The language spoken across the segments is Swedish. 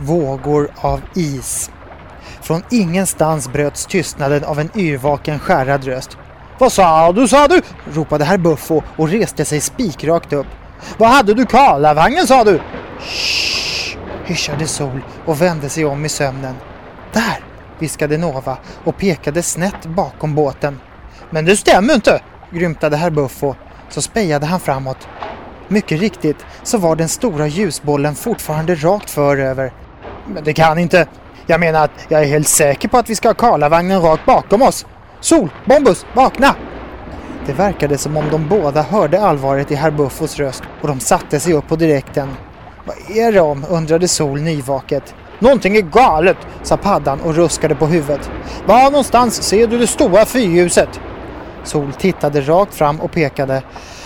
Vågor av is. Från ingenstans bröts tystnaden av en yrvaken skärrad röst. Vad sa du? Ropade herr Buffo och reste sig spikrakt upp. Vad hade du Karlavagnen, sa du? Shh, hyschade Sol och vände sig om i sömnen. Där, viskade Nova och pekade snett bakom båten. Men det stämmer inte, grymtade herr Buffo. Så spejade han framåt. Mycket riktigt så var den stora ljusbollen fortfarande rakt föröver. Men det kan inte. Jag menar att jag är helt säker på att vi ska ha Karlavagnen rakt bakom oss. Sol, Bombus, vakna! Det verkade som om de båda hörde allvaret i herr Buffos röst och de satte sig upp på direkten. Vad är det om, undrade Sol nyvaket. Någonting är galet, sa paddan och ruskade på huvudet. Var någonstans ser du det stora fyrljuset? Sol tittade rakt fram och pekade.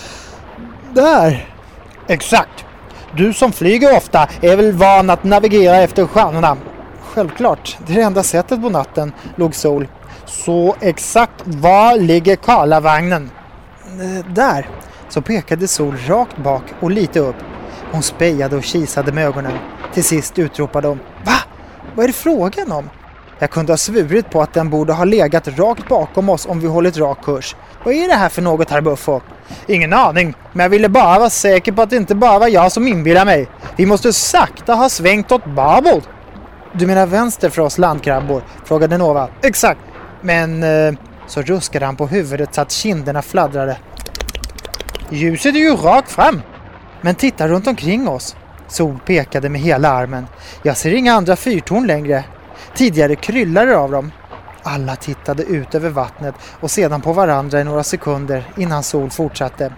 Där! Exakt! Du som flyger ofta är väl van att navigera efter stjärnorna. Självklart, det är det enda sättet på natten, låg Sol. Så exakt var ligger Karlavagnen? Där, så pekade Sol rakt bak och lite upp. Hon spejade och kisade med ögonen. Till sist utropade hon. Va? Vad är det frågan om? Jag kunde ha svurit på att den borde ha legat rakt bakom oss om vi hållit rak kurs. Vad är det här för något, herr Buffo? Ingen aning, men jag ville bara vara säker på att det inte bara var jag som inbillar mig. Vi måste sakta ha svängt åt babord. Du menar vänster för oss landkrabbor? Frågade Nova. Exakt. Men så ruskade han på huvudet så att kinderna fladdrade. Ljuset är ju rakt fram. Men titta runt omkring oss. Sol pekade med hela armen. Jag ser inga andra fyrtorn längre. Tidigare kryllade av dem. Alla tittade ut över vattnet och sedan på varandra i några sekunder innan Sol fortsatte.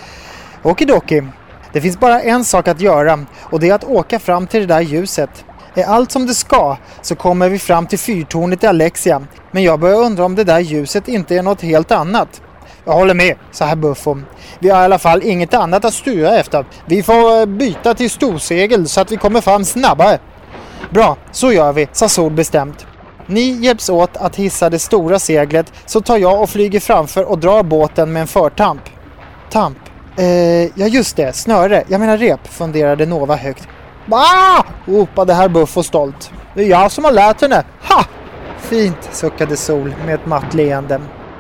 Okidoki. Det finns bara en sak att göra och det är att åka fram till det där ljuset. Är allt som det ska så kommer vi fram till fyrtornet i Alexia. Men jag börjar undra om det där ljuset inte är något helt annat. Jag håller med, sa herr Buffo. Vi har i alla fall inget annat att styra efter. Vi får byta till storsegel så att vi kommer fram snabbare. Bra, så gör vi, sa Sol bestämt. Ni hjälps åt att hissa det stora seglet så tar jag och flyger framför och drar båten med en förtamp. Tamp? Ja just det, snöre, jag menar rep, funderade Nova högt. Bah! Ropade herr Buffo stolt. Det är jag som har lärt henne. Ha! Fint, suckade Sol med ett matt leende.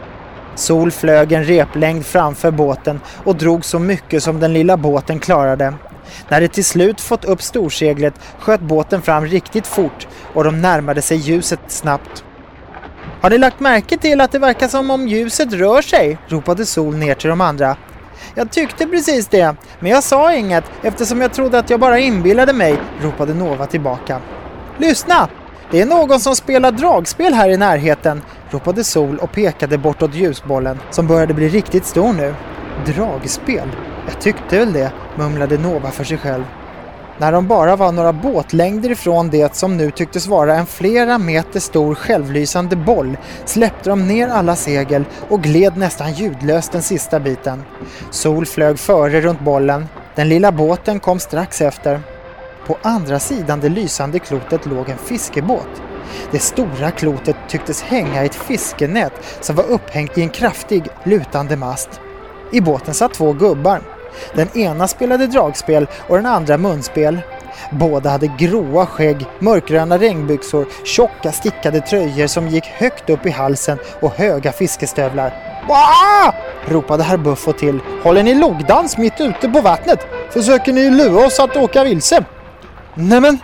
Sol flög en replängd framför båten och drog så mycket som den lilla båten klarade. När det till slut fått upp storseglet sköt båten fram riktigt fort och de närmade sig ljuset snabbt. Har ni lagt märke till att det verkar som om ljuset rör sig? Ropade Sol ner till de andra. Jag tyckte precis det, men jag sa inget eftersom jag trodde att jag bara inbillade mig, ropade Nova tillbaka. Lyssna! Det är någon som spelar dragspel här i närheten, ropade Sol och pekade bortåt ljusbollen som började bli riktigt stor nu. Dragspel? Jag tyckte väl det, mumlade Nova för sig själv. När de bara var några båtlängder ifrån det som nu tycktes vara en flera meter stor självlysande boll släppte de ner alla segel och gled nästan ljudlöst den sista biten. Sol flög före runt bollen. Den lilla båten kom strax efter. På andra sidan det lysande klotet låg en fiskebåt. Det stora klotet tycktes hänga i ett fiskenät som var upphängt i en kraftig, lutande mast. I båten satt två gubbar. Den ena spelade dragspel och den andra munspel. Båda hade gråa skägg, mörkgröna regnbyxor, tjocka stickade tröjor som gick högt upp i halsen och höga fiskestövlar. Wah! Ropade herr Buffo till. Håller ni logdans mitt ute på vattnet? Försöker ni lura oss att åka vilse? Nämen,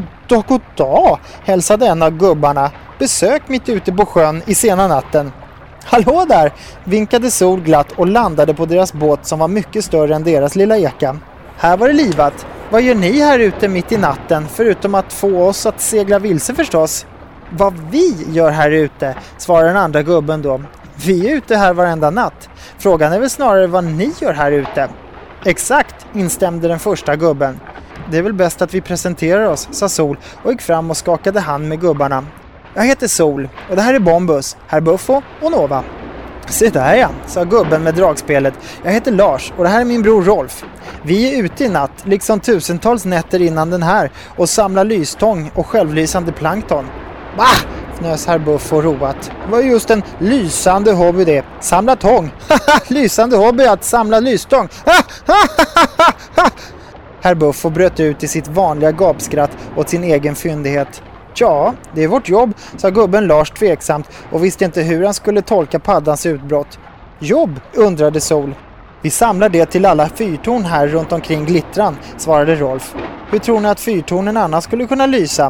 goddag, hälsade en av gubbarna. Besök mitt ute på sjön i sena natten. Hallå där, vinkade Sol glatt och landade på deras båt som var mycket större än deras lilla eka. Här var det livat. Vad gör ni här ute mitt i natten, förutom att få oss att segla vilse förstås? Vad vi gör här ute, svarade den andra gubben då. Vi är ute här varenda natt. Frågan är väl snarare vad ni gör här ute. Exakt, instämde den första gubben. Det är väl bäst att vi presenterar oss, sa Sol och gick fram och skakade hand med gubbarna. Jag heter Sol och det här är Bombus, herr Buffo och Nova. Se där ja, sa gubben med dragspelet. Jag heter Lars och det här är min bror Rolf. Vi är ute i natt, liksom tusentals nätter innan den här, och samlar lystång och självlysande plankton. Bah! Fnös herr Buffo roat. Det var just en lysande hobby det. Samla tång. Lysande hobby att samla lystång. Herr Buffo bröt ut i sitt vanliga gapskratt åt sin egen fyndighet. Ja, det är vårt jobb, sa gubben Lars tveksamt och visste inte hur han skulle tolka paddans utbrott. Jobb, undrade Sol. Vi samlar det till alla fyrtorn här runt omkring Glittran, svarade Rolf. Hur tror ni att fyrtornen annars skulle kunna lysa?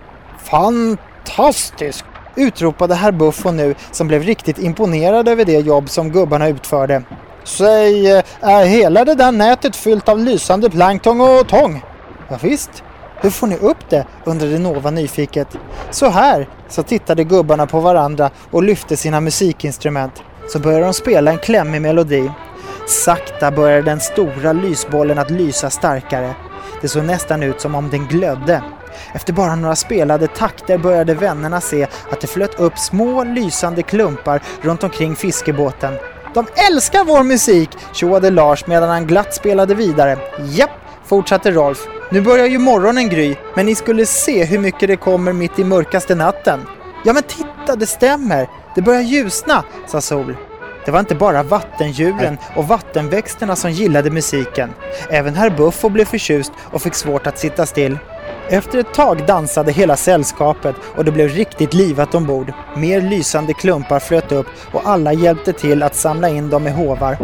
Fantastiskt, utropade herr Buffo nu, som blev riktigt imponerad över det jobb som gubbarna utförde. Säg, är hela det där nätet fyllt av lysande plankton och tång? Ja, visst. Hur får ni upp det? Undrade Nova nyfiket. Så här, så tittade gubbarna på varandra och lyfte sina musikinstrument. Så började de spela en klämmig melodi. Sakta började den stora lysbollen att lysa starkare. Det såg nästan ut som om den glödde. Efter bara några spelade takter började vännerna se att det flöt upp små lysande klumpar runt omkring fiskebåten. De älskar vår musik, tjoade Lars medan han glatt spelade vidare. Japp, fortsatte Rolf. Nu börjar ju morgonen gry, men ni skulle se hur mycket det kommer mitt i mörkaste natten. Ja men titta, det stämmer. Det börjar ljusna, sa Sol. Det var inte bara vattendjuren och vattenväxterna som gillade musiken. Även herr Buffo blev förtjust och fick svårt att sitta still. Efter ett tag dansade hela sällskapet och det blev riktigt livat ombord. Mer lysande klumpar flöt upp och alla hjälpte till att samla in dem i hovar.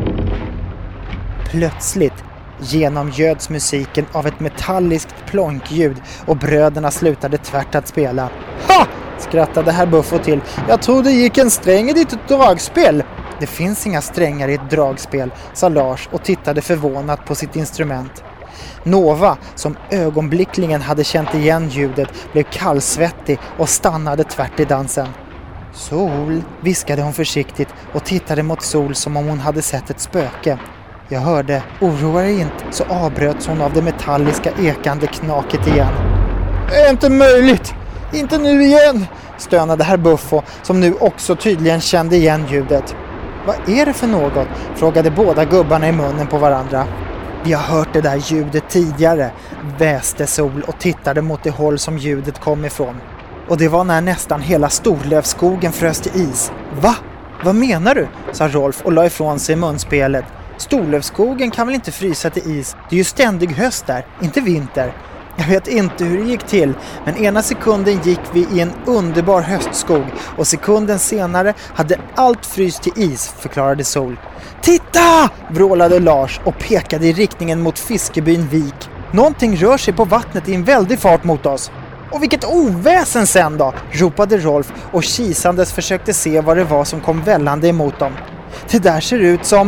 Plötsligt genomgöds musiken av ett metalliskt plonkljud och bröderna slutade tvärt att spela. Ha! Skrattade herr Buffo till. Jag tror det gick en sträng i ditt dragspel. Det finns inga strängar i ett dragspel, sa Lars och tittade förvånat på sitt instrument. Nova, som ögonblickligen hade känt igen ljudet, blev kallsvettig och stannade tvärt i dansen. Sol, viskade hon försiktigt och tittade mot Sol som om hon hade sett ett spöke. Jag hörde, oroa dig inte, så avbröts hon av det metalliska ekande knaket igen. Det är inte möjligt! Inte nu igen! Stönade herr Buffo som nu också tydligen kände igen ljudet. Vad är det för något? Frågade båda gubbarna i munnen på varandra. Vi har hört det där ljudet tidigare, väste Sol och tittade mot det håll som ljudet kom ifrån. Och det var när nästan hela Storlövskogen frös till is. Va? Vad menar du? Sa Rolf och la ifrån sig munspelet. Storlövskogen kan väl inte frysa till is? Det är ju ständig höst där, inte vinter. Jag vet inte hur det gick till, men ena sekunden gick vi i en underbar höstskog och sekunden senare hade allt fryst till is, förklarade Sol. Titta! Vrålade Lars och pekade i riktningen mot fiskebyn Vik. Någonting rör sig på vattnet i en väldig fart mot oss. Och vilket oväsen sen då, ropade Rolf och kisandes försökte se vad det var som kom vällande emot dem. Det där ser ut som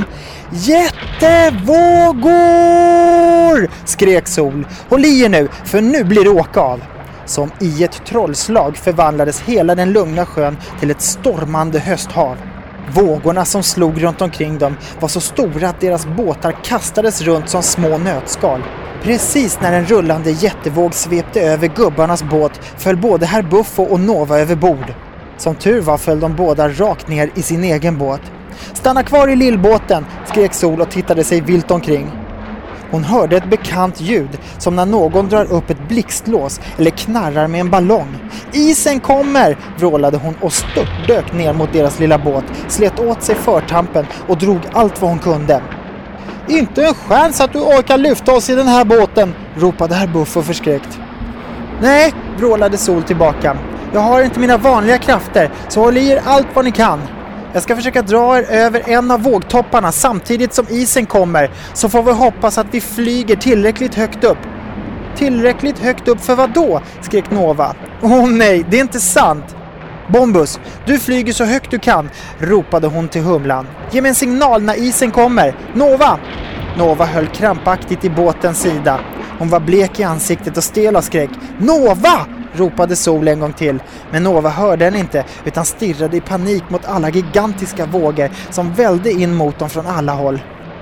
jättevågor, skrek Sol. Håll i er nu, för nu blir det åka av. Som i ett trollslag förvandlades hela den lugna sjön till ett stormande hösthav. Vågorna som slog runt omkring dem var så stora att deras båtar kastades runt som små nötskal. Precis när en rullande jättevåg svepte över gubbarnas båt föll både herr Buffo och Nova över bord. Som tur var föll de båda rakt ner i sin egen båt. Stanna kvar i lillbåten, skrek Sol och tittade sig vilt omkring. Hon hörde ett bekant ljud, som när någon drar upp ett blixtlås eller knarrar med en ballong. Isen kommer, vrålade hon och störtdök ner mot deras lilla båt, slet åt sig förtampen och drog allt vad hon kunde. Inte en chans att du orkar lyfta oss i den här båten, ropade herr Buffo förskräckt. Nej, vrålade Sol tillbaka. Jag har inte mina vanliga krafter, så håll i er allt vad ni kan. Jag ska försöka dra er över en av vågtopparna samtidigt som isen kommer, så får vi hoppas att vi flyger tillräckligt högt upp. Tillräckligt högt upp för vad då? Skrek Nova. Åh nej, det är inte sant. Bombus, du flyger så högt du kan, ropade hon till humlan. Ge mig en signal när isen kommer. Nova! Nova höll krampaktigt i båtens sida. Hon var blek i ansiktet och stel av skräck. Nova! Ropade Sol en gång till, men Nova hörde henne inte utan stirrade i panik mot alla gigantiska vågor som vällde in mot dem från alla håll.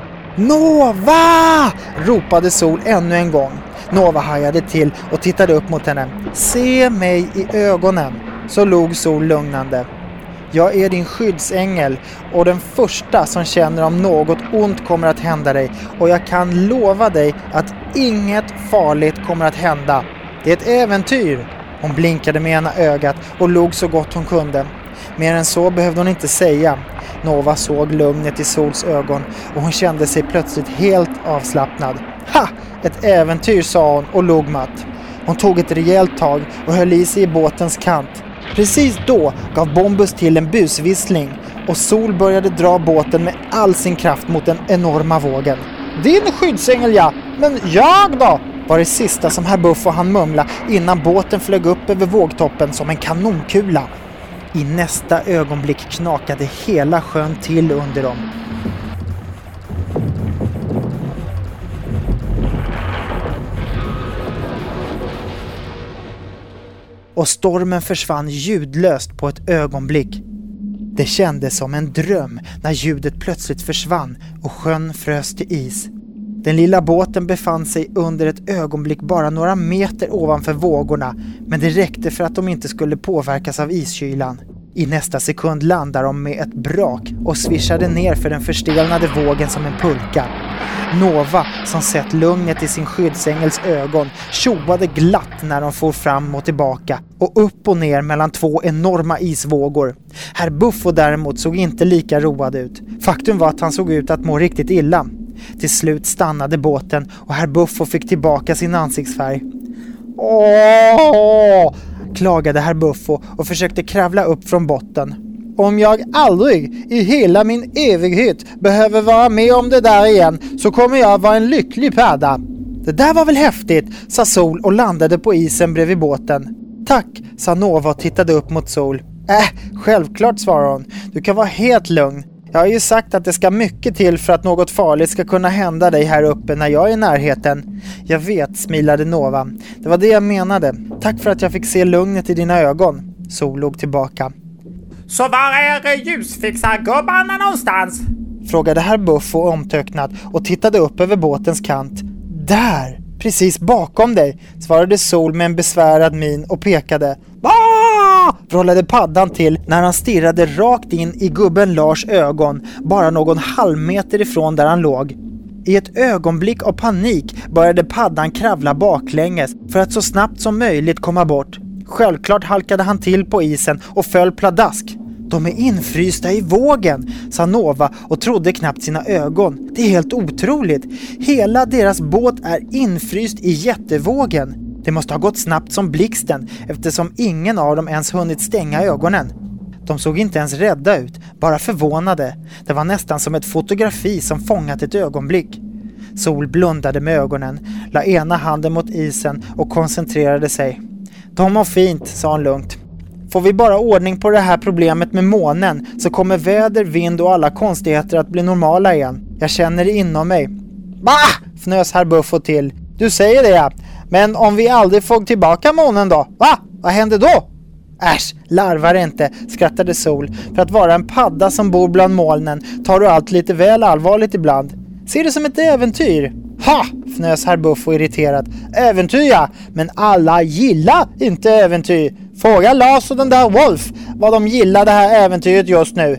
Nova! Ropade Sol ännu en gång. Nova hajade till och tittade upp mot henne. Se mig i ögonen, så log Sol lugnande. Jag är din skyddsängel och den första som känner om något ont kommer att hända dig, och jag kan lova dig att inget farligt kommer att hända. Det är ett äventyr. Hon blinkade med ena ögat och log så gott hon kunde. Mer än så behövde hon inte säga. Nova såg lugnet i Sols ögon och hon kände sig plötsligt helt avslappnad. Ha! Ett äventyr, sa hon och log matt. Hon tog ett rejält tag och höll i sig i båtens kant. Precis då gav Bombus till en busvissling och Sol började dra båten med all sin kraft mot den enorma vågen. Din skyddsängel, ja, men jag då? Var det sista som herr Buffo hann mumla innan båten flög upp över vågtoppen som en kanonkula. I nästa ögonblick knakade hela sjön till under dem. Och stormen försvann ljudlöst på ett ögonblick. Det kändes som en dröm när ljudet plötsligt försvann och sjön frös till is. Den lilla båten befann sig under ett ögonblick bara några meter ovanför vågorna, men det räckte för att de inte skulle påverkas av iskylan. I nästa sekund landade de med ett brak och svischade ner för den förstelnade vågen som en pulka. Nova, som sett lugnet i sin skyddsängels ögon, tjoade glatt när de for fram och tillbaka och upp och ner mellan två enorma isvågor. Herr Buffo däremot såg inte lika road ut. Faktum var att han såg ut att må riktigt illa. Till slut stannade båten och herr Buffo fick tillbaka sin ansiktsfärg. Åh! Klagade herr Buffo och försökte kravla upp från botten. Om jag aldrig i hela min evighet behöver vara med om det där igen så kommer jag vara en lycklig padda. Det där var väl häftigt, sa Sol och landade på isen bredvid båten. Tack, sa Nova och tittade upp mot Sol. Självklart, svarade hon. Du kan vara helt lugn. Jag har ju sagt att det ska mycket till för att något farligt ska kunna hända dig här uppe när jag är i närheten. Jag vet, smilade Nova. Det var det jag menade. Tack för att jag fick se lugnet i dina ögon. Sol låg tillbaka. Så var är ljusfixargubbarna någonstans? Frågade herr Buffo omtöcknat och tittade upp över båtens kant. Där, precis bakom dig, svarade Sol med en besvärad min och pekade. Vrålade paddan till när han stirrade rakt in i gubben Lars ögon, bara någon halvmeter ifrån där han låg. I ett ögonblick av panik började paddan kravla baklänges för att så snabbt som möjligt komma bort. Självklart halkade han till på isen och föll pladask. De är infrysta i vågen, sa Nova och trodde knappt sina ögon. Det är helt otroligt. Hela deras båt är infryst i jättevågen. Det måste ha gått snabbt som blixten eftersom ingen av dem ens hunnit stänga ögonen. De såg inte ens rädda ut, bara förvånade. Det var nästan som ett fotografi som fångat ett ögonblick. Sol blundade med ögonen, la ena handen mot isen och koncentrerade sig. De mår fint, sa han lugnt. Får vi bara ordning på det här problemet med månen så kommer väder, vind och alla konstigheter att bli normala igen. Jag känner det inom mig. Bah! Fnös herr Buffo till. Du säger det, ja. Men om vi aldrig får tillbaka månen då? Va? Vad händer då? Äsch, larvar inte, skrattade Sol. För att vara en padda som bor bland molnen tar du allt lite väl allvarligt ibland. Ser det som ett äventyr? Ha! Fnös herr Buffo irriterat. Äventyr, ja. Men alla gillar inte äventyr. Fråga Lars och den där Wolf vad de gillar det här äventyret just nu.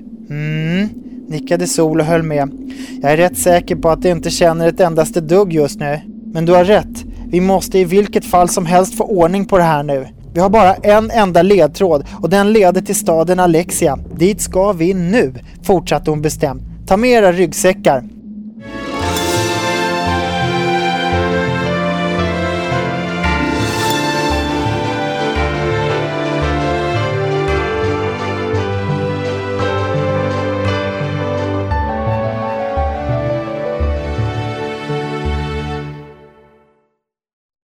Nickade Sol och höll med. Jag är rätt säker på att de inte känner ett endaste dugg just nu. Men du har rätt. Vi måste i vilket fall som helst få ordning på det här nu. Vi har bara en enda ledtråd och den leder till staden Alexia. Dit ska vi nu, fortsatte hon bestämt. Ta med era ryggsäckar.